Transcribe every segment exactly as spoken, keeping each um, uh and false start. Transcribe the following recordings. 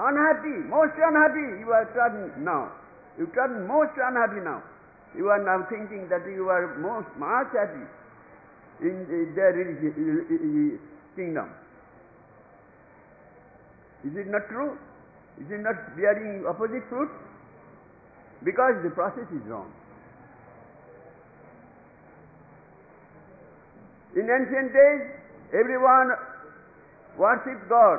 unhappy, most unhappy. You are turned now. You turn most unhappy now. You are now thinking that you are most much happy in their kingdom. Is it not true? Is it not bearing opposite fruit? Because the process is wrong. In ancient days, everyone worshipped God.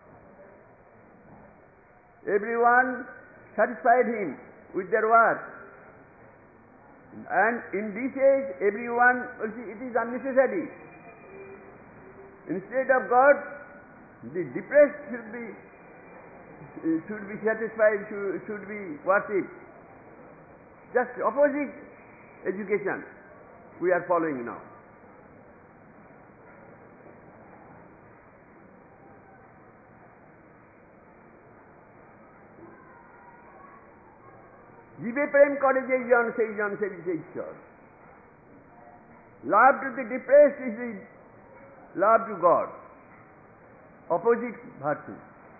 Everyone satisfied Him with their work. And in this age, everyone, well, see, it is unnecessary. Instead of God, the depressed should be should be satisfied, should, should be worshipped. Just opposite education we are following now. জীবে প্রেম করে যেই জন সেই জন সেবিছে ঈশ্বর. Love to the depressed is the love to God. Opposite virtue.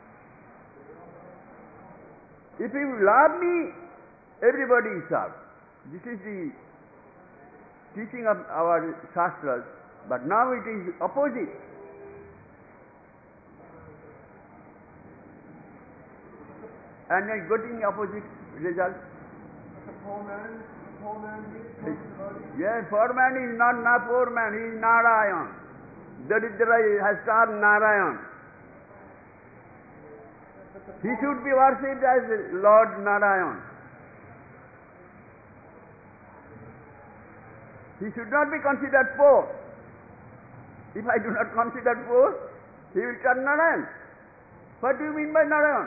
If you love me, everybody is served. This is the teaching of our Shastras, but now it is opposite. And I got in opposite result. The poor man, the poor man is Yes, poor man is not na poor man, he is Narayan. Daridra has turned Narayan. He should be worshipped as Lord Narayan. He should not be considered poor. If I do not consider poor, he will turn Narayan. What do you mean by Narayan?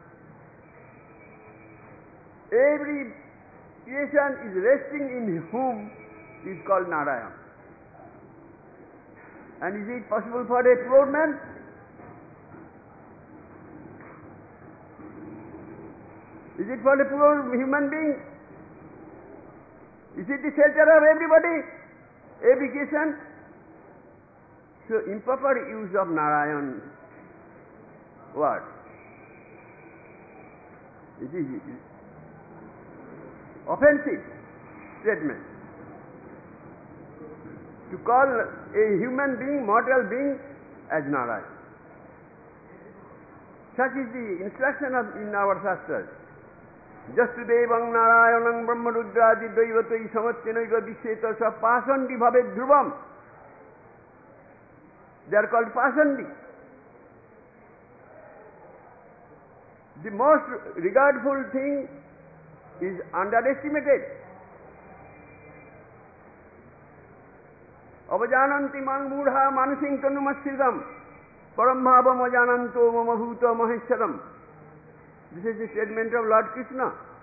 Every creation is resting in whom is called Narayan. And is it possible for a poor man? Is it for a poor human being? Is it the shelter of everybody? Every creation? So improper use of Narayan word. It is offensive statement. To call a human being, mortal being, as Narayan. Such is the instruction of in our Shastras. Jastu devang Narayanam Brahma Rudradi Daivatai Samatyanaiva Visheta Sa Pasandi Bhavet Dhruvam. They are called Pasandi. The most regardful thing is underestimated. Avajananti man mudha manusing tanumasridam parambhavam ajananto mama bhuta maheshwaram. This is the statement of Lord Krishna.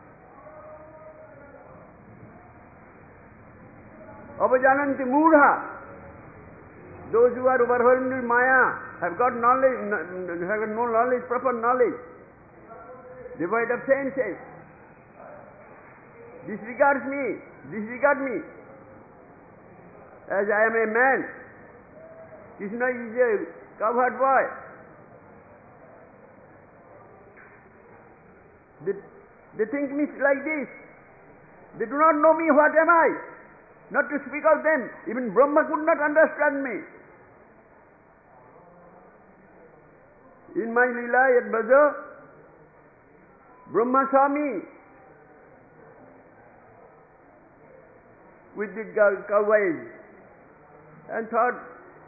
Avajananti mudha, those who are overwhelmed with Maya have got knowledge, have got no knowledge, proper knowledge, devoid of senses. Disregards me, disregard me, as I am a man. Krishna is a cowherd boy. They, they think me like this. They do not know me, what am I? Not to speak of them, even Brahma could not understand me. In my Leela at Braja, Brahma saw me with the cowboys and thought,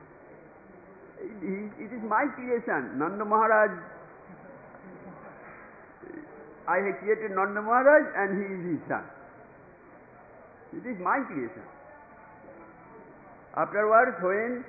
it is my creation. Nanda Maharaj, I have created Nanda Maharaj and he is his son. It is my creation. Afterwards, when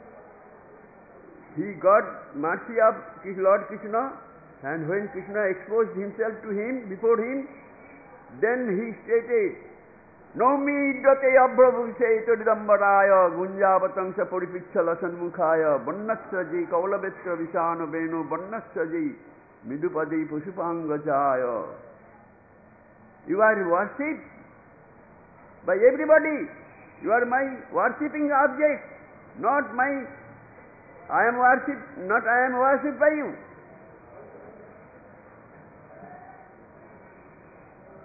he got mercy of Lord Krishna, and when Krishna exposed himself to him, before him, then he stated, Naumi idate abhrabhuse todidambaraya gunjavatamsa puripicchala sanmukhaya bannassaji kaulabetra visano venu bannassaji midupadi pushupangachaya. You are worshipped by everybody. You are my worshipping object, not my, I am worshipped, not I am worshipped by you.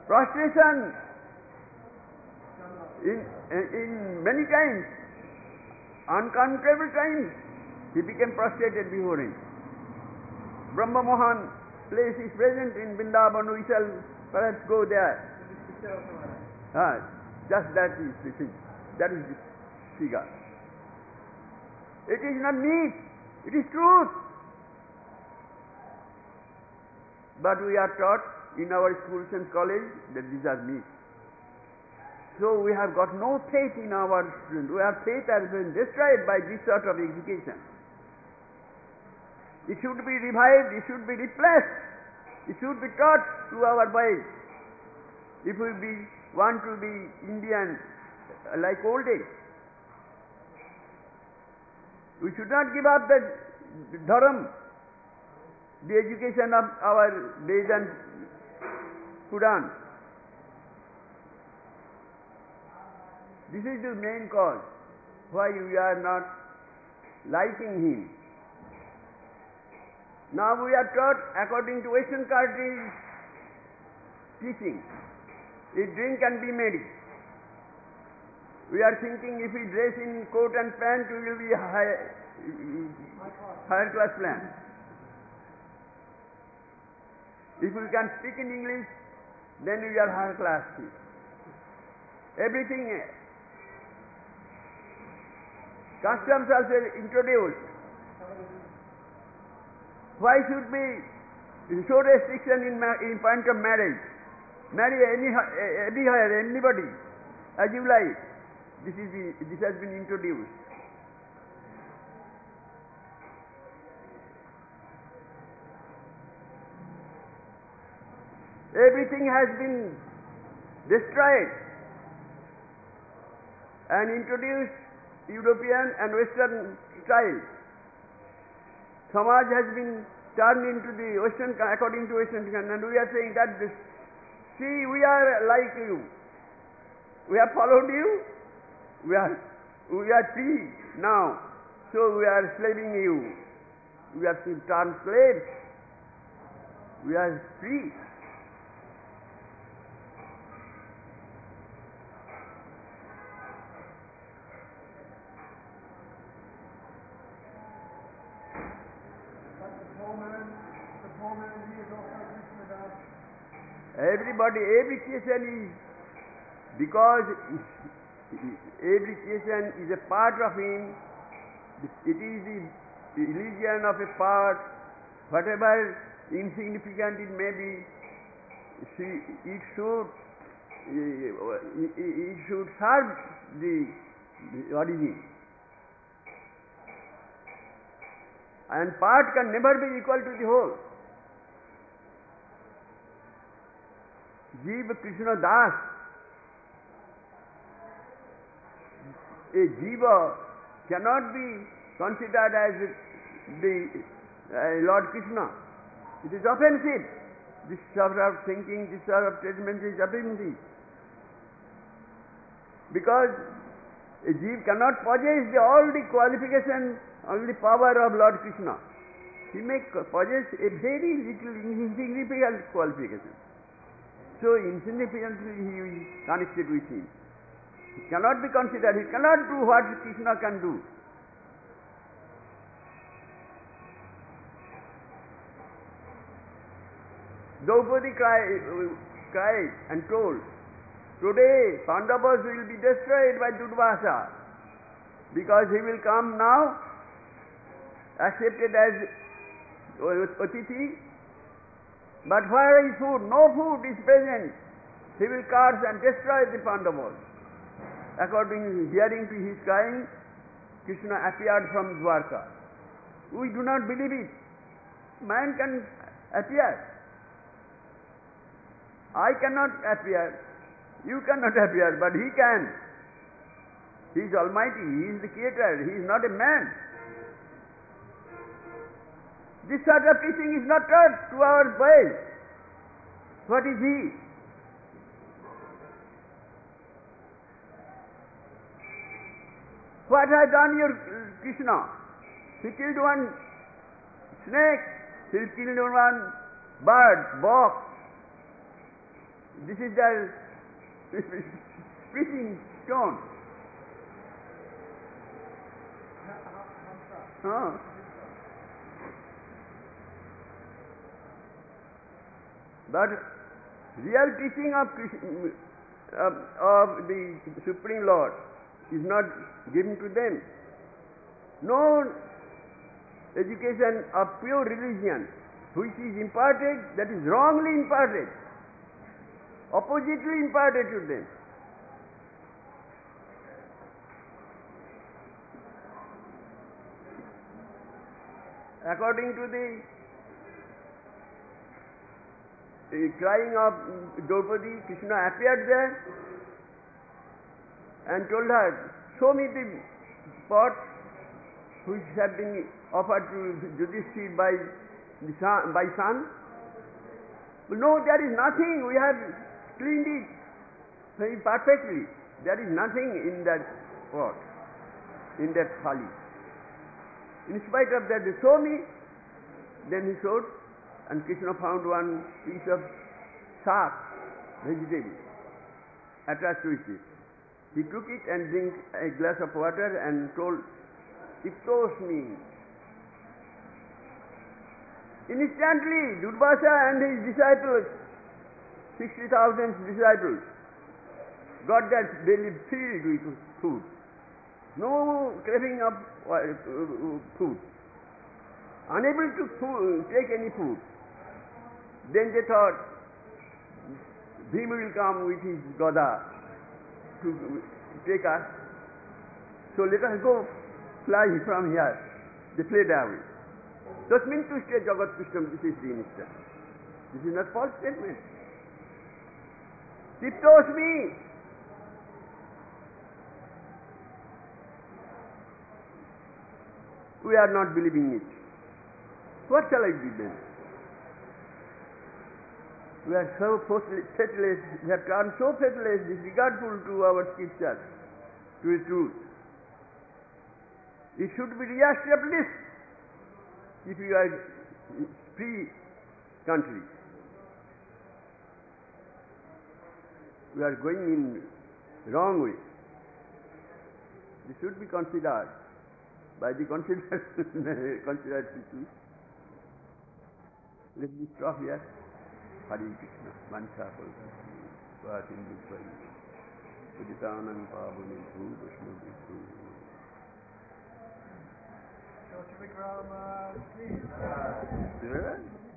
prostration in, in many times, uncountable times, he became prostrated before him. Brahma Mohan place is present in Vrindavan, we shall perhaps go there. Ah, just that is the thing. That is the figure. It is not myth, it is truth. But we are taught in our schools and colleges that these are myths. So we have got no faith in our students. Our faith has been destroyed by this sort of education. It should be revived, it should be replaced, it should be taught to our boys. If we be, want to be Indian like old days, we should not give up the dharam, the education of our Veds and Puran. This is the main cause why we are not liking him. Now we are taught according to Western countries teaching. A drink can be made. We are thinking if we dress in coat and pant, we will be high, higher class man. If we can speak in English, then we are higher class. Everything, customs also introduced. Why should be so restriction in, in point of marriage? Marry any, anywhere, anybody, as you like. This is the, this has been introduced. Everything has been destroyed and introduced European and Western style. Samaj has been turned into the Western, according to Western, and we are saying that this, see, we are like you. We have followed you. We are, we are free now. So we are slaving you. We have been turned slaves. We are free. Everybody, every creation is, because every creation is a part of him, it is the religion of a part, whatever insignificant it may be, it should, it should serve the origin. And part can never be equal to the whole. Jiva Krishna Das, a Jiva cannot be considered as the uh, Lord Krishna. It is offensive. This sort of thinking, this sort of treatment is offensive. Because a Jiva cannot possess the, all the qualifications, all the power of Lord Krishna. He may possess a very little insignificant qualification. So insignificantly he is connected with him. He cannot be considered, he cannot do what Krishna can do. Draupadi cried, cried and told, today Pandavas will be destroyed by Durvasa, because he will come now accepted as Atithi. But where is food? No food is present. He will curse and destroy the Pandavas. According, hearing to his crying, Krishna appeared from Dwarka. We do not believe it. Man can appear. I cannot appear. You cannot appear, but he can. He is Almighty. He is the Creator. He is not a man. This sort of teaching is not taught to our boys. What is he? What has done your Krishna? He killed one snake, he killed one bird, box. This is their preaching tone. Huh? But real teaching of, Krishna, of, of the Supreme Lord is not given to them. No education of pure religion which is imparted, that is wrongly imparted, oppositely imparted to them. According to the The crying of Draupadi, Krishna appeared there and told her, show me the pot which have been offered to Yudhishthira by the sun, by sun. No, there is nothing. We have cleaned it very perfectly. There is nothing in that pot, in that thali. In spite of that, they show me. Then he showed, and Krishna found one piece of shark, vegetable, attached to it. He took it and drank a glass of water and told, "Tiptos me." Instantly, Durvasa and his disciples, sixty thousand disciples, got that belly filled with food. No craving of food. Unable to food, take any food. Then they thought, Bhima will come with his Gada to take us. So let us go fly from here. They fled away. Tasmin tushte jagat tushtam, this is the instant. This is not false statement. Tiptos me. We are not believing it. What shall I do then? We are so faithless, we have turned so faithless, disregardful to our scriptures, to the truth. It should be re-established if you are free country. We are going in wrong way. This should be considered by the considered considered people. Let me stop here. Hare Krishna. Mancha Polka. Swatin Vishwari. Uditanam Pavunibhu Vishnu Vishnu. Joseph Vikrama, please.